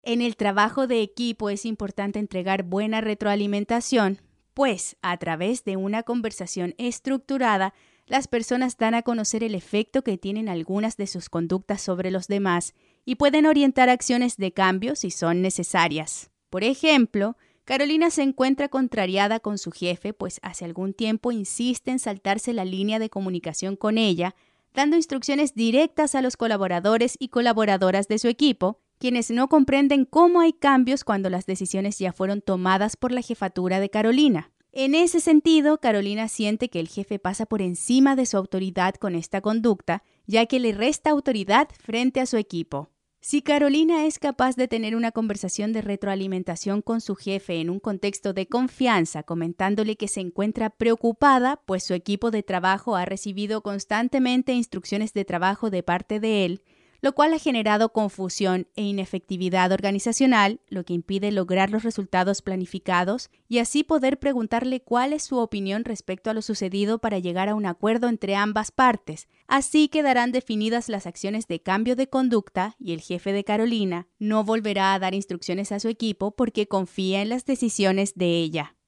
En el trabajo de equipo es importante entregar buena retroalimentación, pues a través de una conversación estructurada, las personas dan a conocer el efecto que tienen algunas de sus conductas sobre los demás y pueden orientar acciones de cambio si son necesarias. Por ejemplo, Carolina se encuentra contrariada con su jefe, pues hace algún tiempo insiste en saltarse la línea de comunicación con ella, dando instrucciones directas a los colaboradores y colaboradoras de su equipo, quienes no comprenden cómo hay cambios cuando las decisiones ya fueron tomadas por la jefatura de Carolina. En ese sentido, Carolina siente que el jefe pasa por encima de su autoridad con esta conducta, ya que le resta autoridad frente a su equipo. Si Carolina es capaz de tener una conversación de retroalimentación con su jefe en un contexto de confianza, comentándole que se encuentra preocupada, pues su equipo de trabajo ha recibido constantemente instrucciones de trabajo de parte de él, lo cual ha generado confusión e inefectividad organizacional, lo que impide lograr los resultados planificados y así poder preguntarle cuál es su opinión respecto a lo sucedido para llegar a un acuerdo entre ambas partes. Así quedarán definidas las acciones de cambio de conducta y el jefe de Carolina no volverá a dar instrucciones a su equipo porque confía en las decisiones de ella.